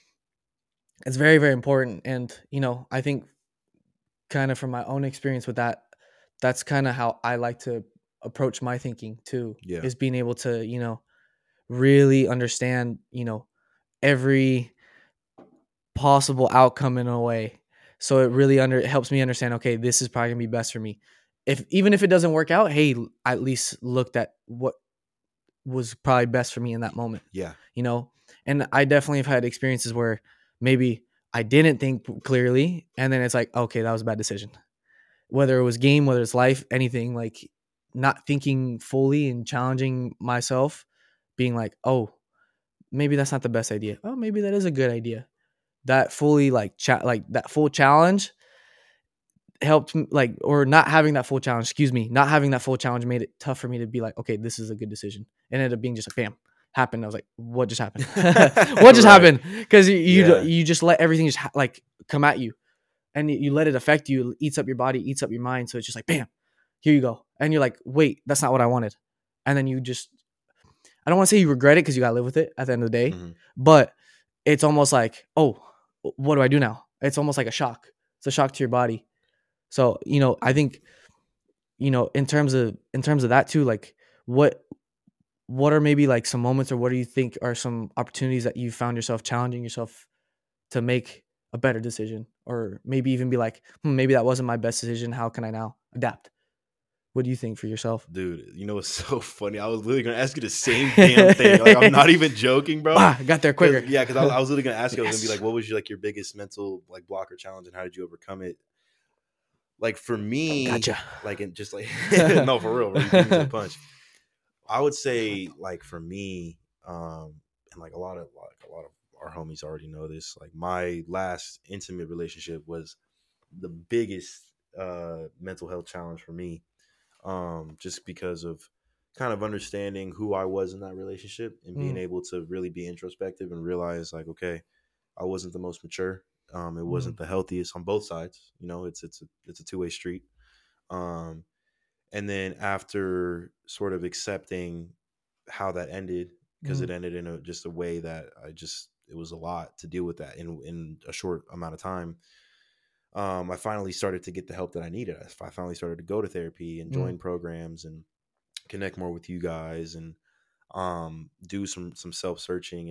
it's very, very important. And, I think kind of from my own experience with that, that's kind of how I like to approach my thinking too, Yeah. is being able to, really understand, every possible outcome in a way. So it really it helps me understand, okay, this is probably gonna be best for me. Even if it doesn't work out, hey, I at least looked at what was probably best for me in that moment, Yeah. you know? And I definitely have had experiences where maybe I didn't think clearly, and then it's like, okay, that was a bad decision. Whether it was game, whether it's life, anything, like not thinking fully and challenging myself, being like, oh, maybe that's not the best idea. Oh, maybe that is a good idea. That fully like that full challenge helped like, or not having that full challenge, excuse me, not having that full challenge made it tough for me to be like, okay, this is a good decision. It ended up being just like, bam, happened. I was like, what just happened? What just Right. happened? Because Yeah. you just let everything just like come at you, and you let it affect you. It eats up your body, eats up your mind. So it's just like, bam, here you go. And you're like, wait, that's not what I wanted. And then you just, I don't want to say you regret it because you got to live with it at the end of the day, Mm-hmm. but it's almost like, oh, what do I do now? It's almost like a shock. It's a shock to your body. So, I think, in terms of that too, like what, what are maybe like some moments, or what do you think are some opportunities that you found yourself challenging yourself to make a better decision, or maybe even be like, maybe that wasn't my best decision. How can I now adapt? What do you think for yourself? Dude, you know what's so funny? I was literally gonna ask you the same damn thing. Like, I'm not even joking, bro. Ah, got there quicker. Because I was literally gonna ask you. I was gonna be Yes. like, what was your biggest mental like block or challenge, and how did you overcome it? Like for me, Gotcha. like and just like no, for real, bro, you beat me to the punch. I would say like for me, and like a lot of our homies already know this. Like my last intimate relationship was the biggest mental health challenge for me, just because of kind of understanding who I was in that relationship and being Mm, able to really be introspective and realize like, okay, I wasn't the most mature. It mm, wasn't the healthiest on both sides. You know, it's a two-way street. Um, and then after sort of accepting how that ended, because mm, it ended in just a way that it was a lot to deal with that in a short amount of time. I finally started to get the help that I needed. I finally started to go to therapy and mm, join programs and connect more with you guys and do some self searching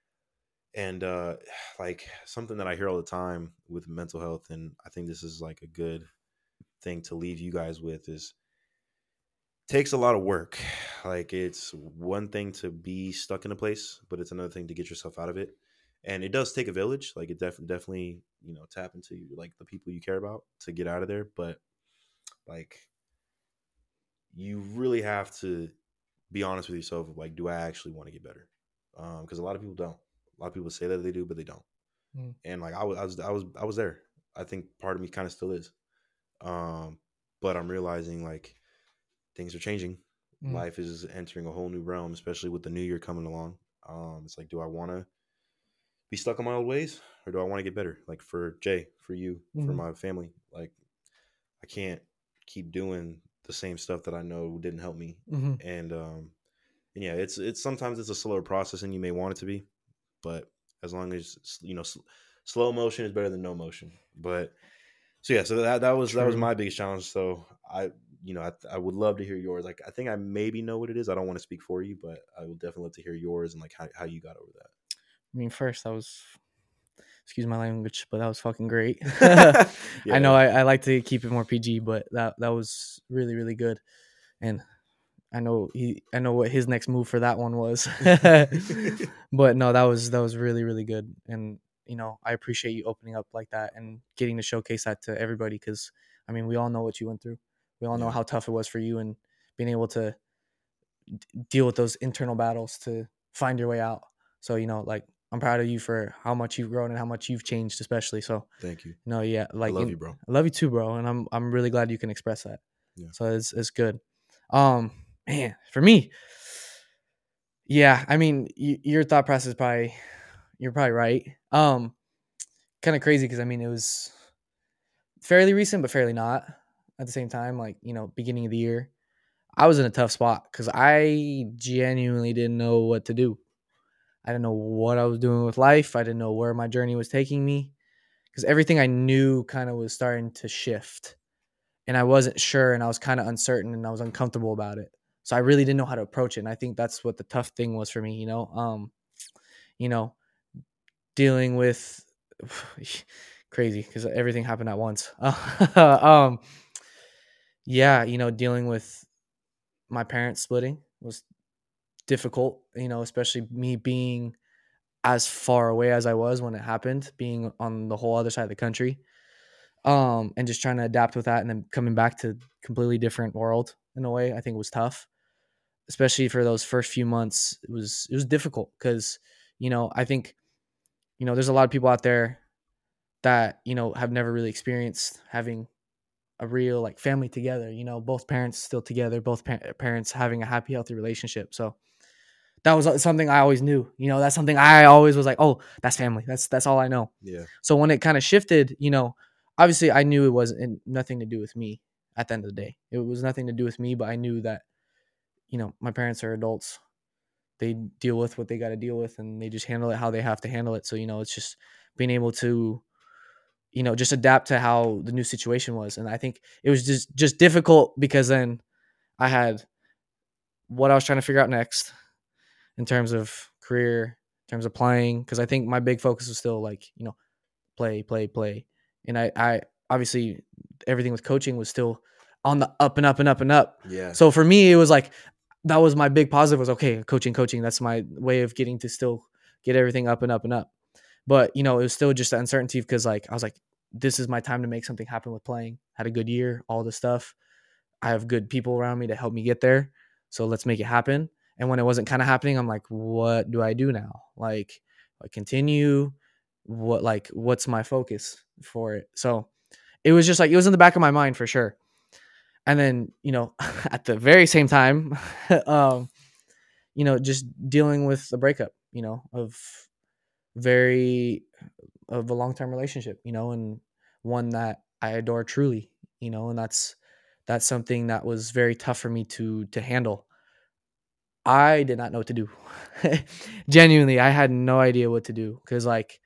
and like something that I hear all the time with mental health, and I think this is like a good thing to leave you guys with is takes a lot of work. Like it's one thing to be stuck in a place, but it's another thing to get yourself out of it. And it does take a village. Like it definitely, tap into like the people you care about to get out of there. But like you really have to be honest with yourself. Of, like, do I actually want to get better? Because a lot of people don't. A lot of people say that they do, but they don't. mm, And like I was there. I think part of me kind of still is. Um, but I'm realizing like things are changing. mm, Life is entering a whole new realm, especially with the new year coming along. It's like, do I want to be stuck in my old ways, or do I want to get better? Like for Jay, for you, for mm, my family. Like I can't keep doing the same stuff that I know didn't help me. mm. And yeah, it's sometimes it's a slower process than you may want it to be, but as long as slow motion is better than no motion. But so yeah, so that was True. my biggest challenge. So I would love to hear yours. Like I think I maybe know what it is. I don't want to speak for you, but I would definitely love to hear yours and like how you got over I mean, first, that was, excuse my language, but that was fucking great. I that. know Yeah. I like to keep it more PG, but that was really, really good. And I know what his next move for that one was. But no, that was really, really good. And I appreciate you opening up like that and getting to showcase that to everybody. Because I mean, we all know what you went through. We all know Yeah. how tough it was for you, and being able to deal with those internal battles to find your way out. So like I'm proud of you for how much you've grown and how much you've changed, especially. So Thank you. yeah, I like love you, bro. I love you too, bro, and I'm really glad you can express that. Yeah. So it's good. Man, for me, yeah, I mean, your thought process probably you're probably right. Kind of crazy because I mean it was fairly recent, but fairly not at the same time. Like beginning of the year, I was in a tough spot because I genuinely didn't know what to do. I didn't know what I was doing with life. I didn't know where my journey was taking me because everything I knew kind of was starting to shift, and I wasn't sure, and I was kind of uncertain, and I was uncomfortable about it. So I really didn't know how to approach it, and I think that's what the tough thing was for me. You know, dealing with crazy because everything happened at once. Yeah, dealing with my parents splitting was difficult. Especially me being as far away as I was when it happened, being on the whole other side of the country, and just trying to adapt with that, and then coming back to completely different world in a way. I think was tough, especially for those first few months. It was difficult because I think there's a lot of people out there that have never really experienced having a real like family together. Both parents still together, both parents having a happy, healthy relationship. So that was something I always knew. That's something I always was like, oh, that's family. That's all I know. Yeah. So when it kind of shifted, obviously I knew it wasn't nothing to do with me. At the end of the day, it was nothing to do with me. But I knew that my parents are adults. They deal with what they got to deal with, and they just handle it how they have to handle it. So it's just being able to just adapt to how the new situation was. And I think it was just difficult because then I had what I was trying to figure out next in terms of career, in terms of playing, because I think my big focus was still like, play, play, play. And I obviously everything with coaching was still on the up and up and up and up. Yeah. So for me, it was like that was my big positive was okay, coaching. That's my way of getting to still get everything up and up and up. But it was still just the uncertainty because like I was like, this is my time to make something happen with playing. Had a good year, all this stuff. I have good people around me to help me get there. So let's make it happen. And when it wasn't kind of happening, I'm like, what do I do now? Like, I continue. What's my focus for it? So it was just like it was in the back of my mind for sure. And then at the very same time, just dealing with the breakup, of very of a long term relationship, and one that I adore truly, and that's something that was very tough for me to handle. I did not know what to do. Genuinely, I had no idea what to do because like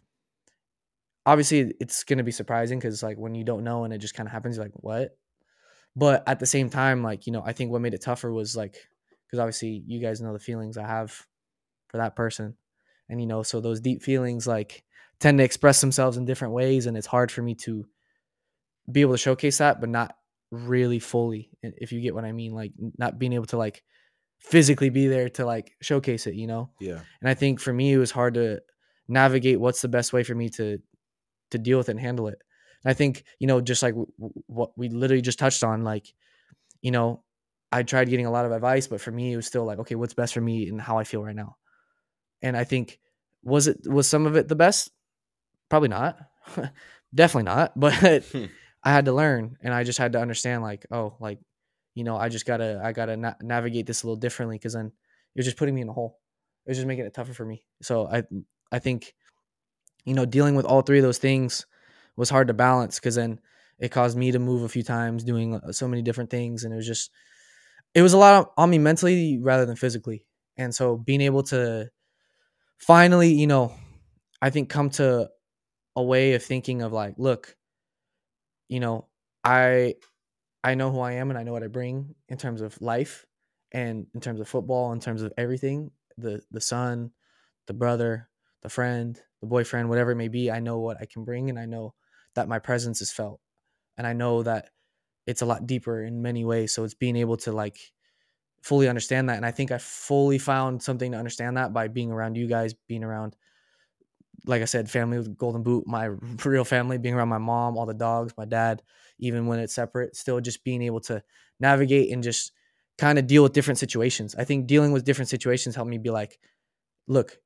obviously it's gonna be surprising because like when you don't know and it just kind of happens, you're like, what? But at the same time, like, I think what made it tougher was like because obviously you guys know the feelings I have for that person. And so those deep feelings like tend to express themselves in different ways, and it's hard for me to be able to showcase that but not really fully, if you get what I mean, like not being able to like physically be there to like showcase it. Yeah. And I think for me it was hard to navigate what's the best way for me to deal with it and handle it. And I think just like what we literally just touched on, like you know I tried getting a lot of advice, but for me it was still like, okay, what's best for me and how I feel right now. And I think was some of it the best? Probably not. Definitely not. But I had to learn, and I just had to understand like, oh, like, I gotta navigate this a little differently because then it was just putting me in a hole. It was just making it tougher for me. So I think, dealing with all three of those things was hard to balance because then it caused me to move a few times doing so many different things. And it was a lot on me mentally rather than physically. And so being able to finally, I think come to a way of thinking of like, look, you know, I I know who I am and I know what I bring in terms of life and in terms of football, in terms of everything, the son, the brother, the friend, the boyfriend, whatever it may be. I know what I can bring, and I know that my presence is felt, and I know that it's a lot deeper in many ways. So it's being able to like fully understand that. And I think I fully found something to understand that by being around you guys, being around like I said, family with Golden Boot, my real family, being around my mom, all the dogs, my dad, even when it's separate, still just being able to navigate and just kind of deal with different situations. I think dealing with different situations helped me be like, look,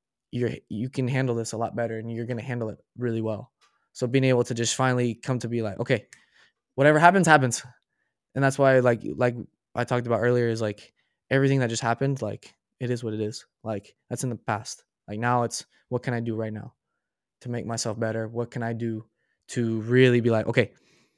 you can handle this a lot better and you're going to handle it really well. So being able to just finally come to be like, okay, whatever happens, happens. And that's why like I talked about earlier is like everything that just happened, like it is what it is. Like that's in the past. Like now it's what can I do right now to make myself better? What can I do to really be like, okay,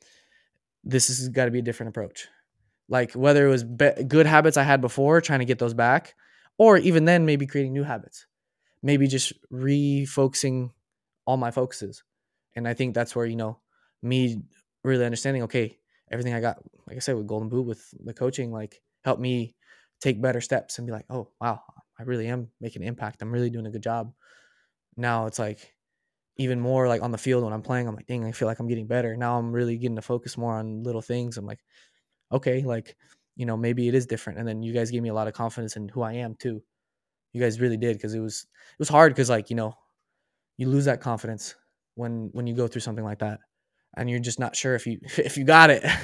this has got to be a different approach. Like whether it was good habits I had before, trying to get those back, or even then maybe creating new habits, maybe just refocusing all my focuses. And I think that's where, me really understanding, okay, everything I got, like I said, with Golden Boot, with the coaching, like helped me take better steps and be like, oh, wow, I really am making an impact. I'm really doing a good job. Now it's like even more like on the field when I'm playing, I'm like, dang, I feel like I'm getting better. Now I'm really getting to focus more on little things. I'm like, okay, like, maybe it is different. And then you guys gave me a lot of confidence in who I am too. You guys really did, because it was hard because like, you lose that confidence when you go through something like that and you're just not sure if you if you got it.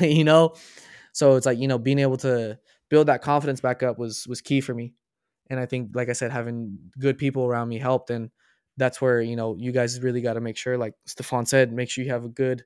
So it's like, being able to build that confidence back up was key for me. And I think, like I said, having good people around me helped. And that's where, you guys really got to make sure, like Stefan said, make sure you have a good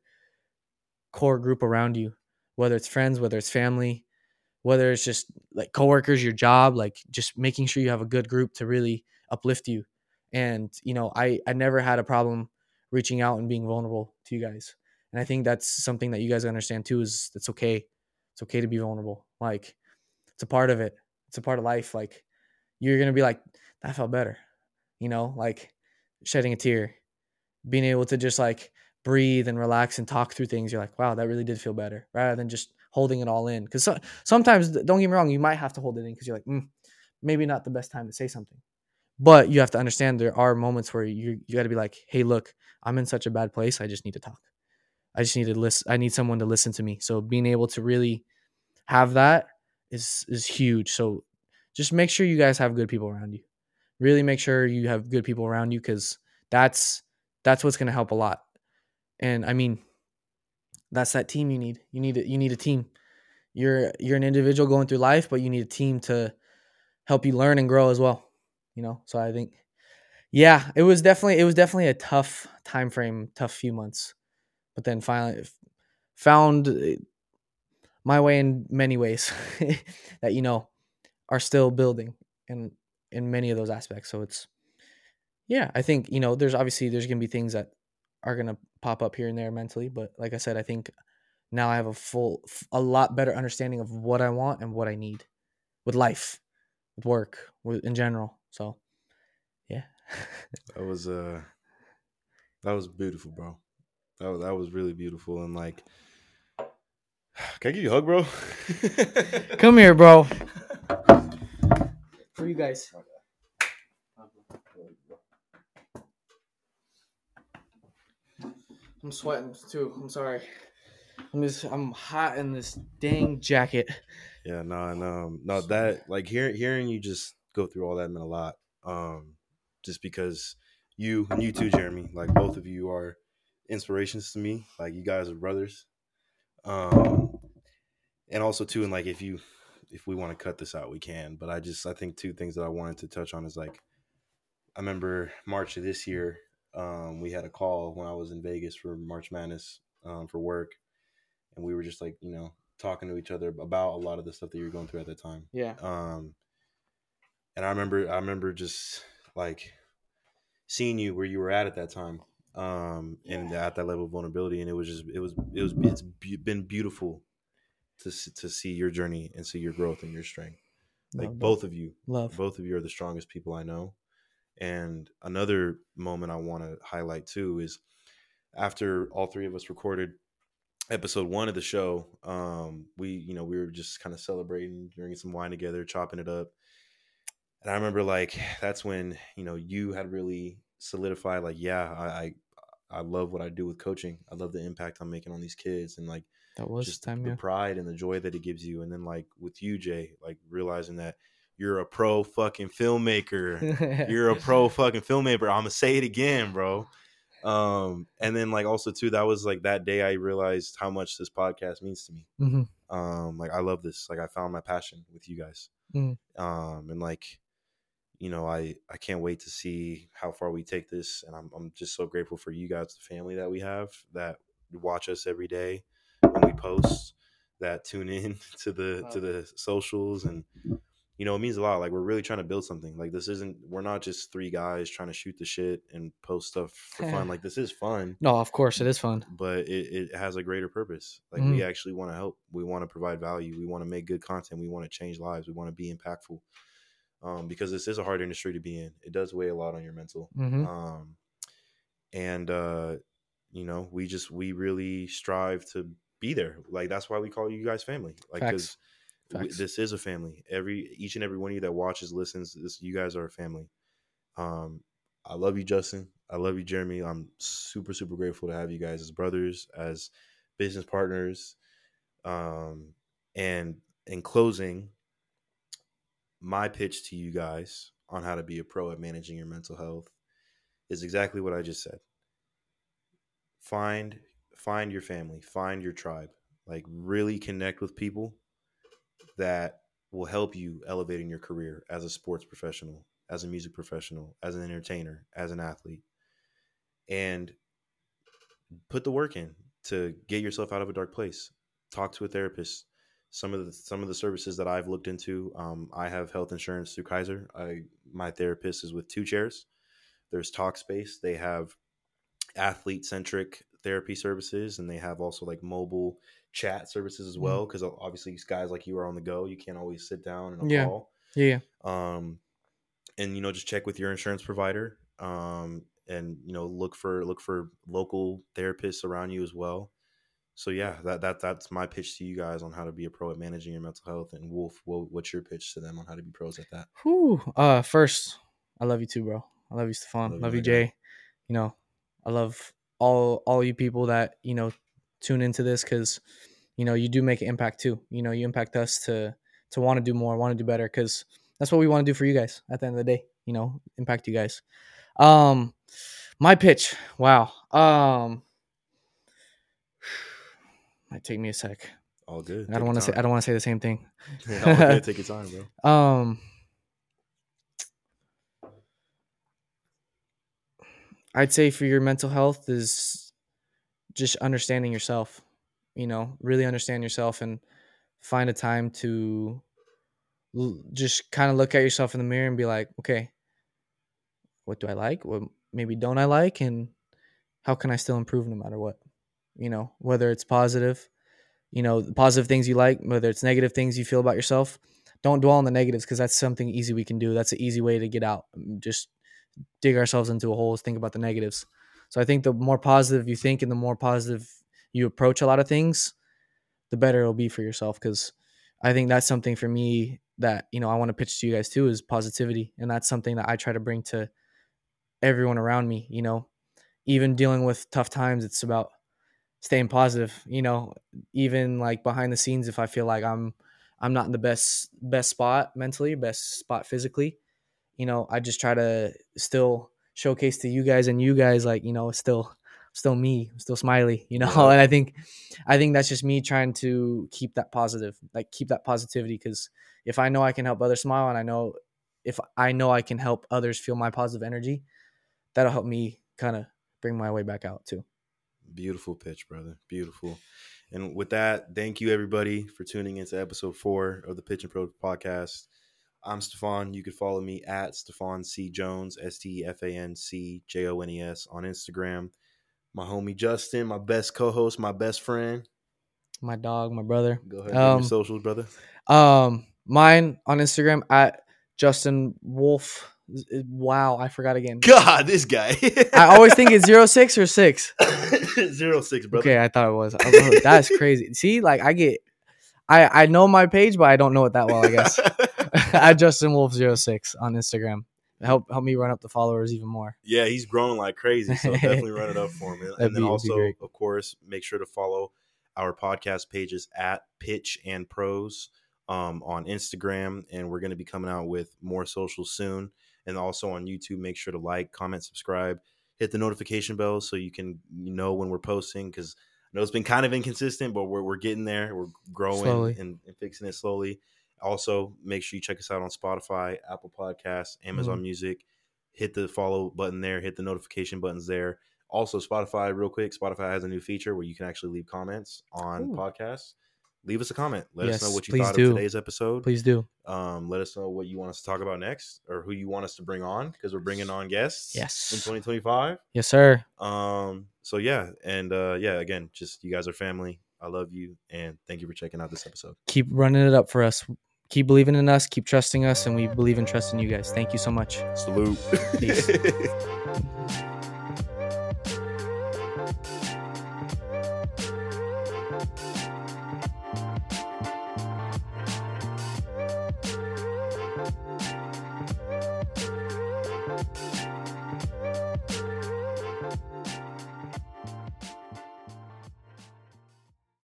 core group around you, whether it's friends, whether it's family, whether it's just like coworkers, your job, like just making sure you have a good group to really uplift you. And, I never had a problem reaching out and being vulnerable to you guys. And I think that's something that you guys understand too, is that's okay. It's okay to be vulnerable. Like it's a part of it. It's a part of life. Like you're going to be like, that felt better, like shedding a tear, being able to just like breathe and relax and talk through things. You're like, wow, that really did feel better, rather than just holding it all in. Because sometimes, don't get me wrong, you might have to hold it in because you're like, maybe not the best time to say something. But you have to understand there are moments where you got to be like, hey, look, I'm in such a bad place. I just need to talk. I just need to listen. I need someone to listen to me. So being able to really have that is huge. So just make sure you guys have good people around you. Really make sure you have good people around you, because that's what's going to help a lot. And I mean, that's that team you need. You need a team. You're an individual going through life, but you need a team to help you learn and grow as well. So I think, yeah, it was definitely a tough time frame, tough few months, but then finally found my way in many ways that are still building in many of those aspects. So it's, yeah, I think there's gonna be things that are gonna pop up here and there mentally, but like I said, I think now I have a lot better understanding of what I want and what I need with life, with work, in general. So yeah. That was that was beautiful, bro. That was really beautiful. And like, can I give you a hug, bro? Come here, bro. For you guys. I'm sweating too. I'm sorry. I'm hot in this dang jacket. Yeah, no, and no, that like hearing you just go through all that meant a lot. Just because you too, Jeremy, like both of you are inspirations to me. Like you guys are brothers. Um, and also too, and like if we want to cut this out, we can. But I think two things that I wanted to touch on is like I remember March of this year, we had a call when I was in Vegas for March Madness for work, and we were just like talking to each other about a lot of the stuff that you were going through at that time. Yeah. And I remember just like seeing you where you were at that time, and at that level of vulnerability, and been beautiful to see your journey and see your growth and your strength. Like Love, bro. Love. both of you are the strongest people I know. And another moment I want to highlight too is after all three of us recorded episode 1 of the show, we were just kind of celebrating, drinking some wine together, chopping it up. And I remember like that's when you had really solidified like, yeah, I love what I do with coaching. I love the impact I'm making on these kids, and like That was just time, the yeah. pride and the joy that it gives you. And then like with you, Jay, like realizing that you're a pro fucking filmmaker. You're a pro fucking filmmaker. I'm gonna say it again, bro. And then like also too, that was like that day I realized how much this podcast means to me. Like I love this. Like I found my passion with you guys. And like, you know, I can't wait to see how far we take this. And I'm just so grateful for you guys, the family that we have that watch us every day when we post, that tune in to the socials. And you know, it means a lot. Like we're really trying to build something. Like we're not just three guys trying to shoot the shit and post stuff for fun. Like this is fun. No, of course it is fun, but it has a greater purpose. Like we actually want to help. We want to provide value. We want to make good content. We want to change lives. We want to be impactful. Because this is a hard industry to be in. It does weigh a lot on your mental. And you know, we really strive to be there. Like that's why we call you guys family. Like because this is a family. Each and every one of you that watches, listens, you guys are a family. I love you, Justin. I love you, Jeremy. I'm super, super grateful to have you guys as brothers, as business partners. And in closing, my pitch to you guys on how to be a pro at managing your mental health is exactly what I just said. Find your family, find your tribe. Like really connect with people that will help you elevate in your career as a sports professional, as a music professional, as an entertainer, as an athlete. And put the work in to get yourself out of a dark place. Talk to a therapist. Some of the services that I've looked into, I have health insurance through Kaiser. My therapist is with 2 Chairs. There's Talkspace. They have athlete-centric therapy services, and they have also like mobile chat services as well, because obviously guys like you are on the go. You can't always sit down and call. Yeah. And you know, just check with your insurance provider. And you know, look for local therapists around you as well. So yeah, that's my pitch to you guys on how to be a pro at managing your mental health. And Wolf, what's your pitch to them on how to be pros at that? First, I love you too, bro. I love you, Stefan. Love you, Jay. You know, I love all you people that, you know, tune into this, because, you know, you do make an impact too. You know, you impact us to want to do more, want to do better, because that's what we want to do for you guys at the end of the day. You know, impact you guys. My pitch. Wow. Might take me a sec. All good. I don't want to say the same thing. All good. Take your time, bro. I'd say for your mental health is just understanding yourself. You know, really understand yourself and find a time to just kind of look at yourself in the mirror and be like, okay, what do I like? What maybe don't I like? And how can I still improve no matter what? You know, whether it's positive, you know, the positive things you like, whether it's negative things you feel about yourself. Don't dwell on the negatives, because that's something easy we can do. That's an easy way to get out. Just dig ourselves into a hole, think about the negatives. So I think the more positive you think and the more positive you approach a lot of things, the better it'll be for yourself. Because I think that's something for me that, you know, I want to pitch to you guys too, is positivity. And that's something that I try to bring to everyone around me. You know, even dealing with tough times, it's about staying positive. You know, even like behind the scenes, if I feel like I'm not in the best spot mentally, best spot physically, you know, I just try to still showcase to you guys, and you guys, like, you know, still me, still smiley, you know. Yeah. And I think that's just me trying to keep that positive, like keep that positivity. Because if I know I can help others smile, and if I know I can help others feel my positive energy, that'll help me kind of bring my way back out too. Beautiful pitch, brother. Beautiful. And with that, thank you everybody for tuning into episode 4 of the Pitch and Pro podcast. I'm Stefan. You can follow me at Stefan C. Jones, STEFANCJONES on Instagram. My homie Justin, my best co-host, my best friend. My dog, my brother. Go ahead, give your socials, brother. Mine on Instagram at Justin Wolf. Wow, I forgot again. God, this guy. I always think it's 06 or 6. 06, brother. Okay, I thought it was. That's crazy. See, like I know my page, but I don't know it that well, I guess. At Justin Wolf 06 on Instagram. Help me run up the followers even more. Yeah, he's growing like crazy, so definitely run it up for him. And then also, of course, make sure to follow our podcast pages at Pitch and Pros on Instagram, and we're going to be coming out with more socials soon. And also on YouTube, make sure to like, comment, subscribe, hit the notification bell so you can know when we're posting, because I know it's been kind of inconsistent, but we're getting there. We're growing and fixing it slowly. Also, make sure you check us out on Spotify, Apple Podcasts, Amazon Music. Hit the follow button there. Hit the notification buttons there. Also, Spotify, real quick. Spotify has a new feature where you can actually leave comments on podcasts. Leave us a comment. Let us know what you thought of today's episode. Please do. Let us know what you want us to talk about next, or who you want us to bring on, because we're bringing on guests. Yes. In 2025. Yes, sir. So yeah, and yeah, again, just you guys are family. I love you, and thank you for checking out this episode. Keep running it up for us. Keep believing in us. Keep trusting us, and we believe and trust in you guys. Thank you so much. Salute. Peace.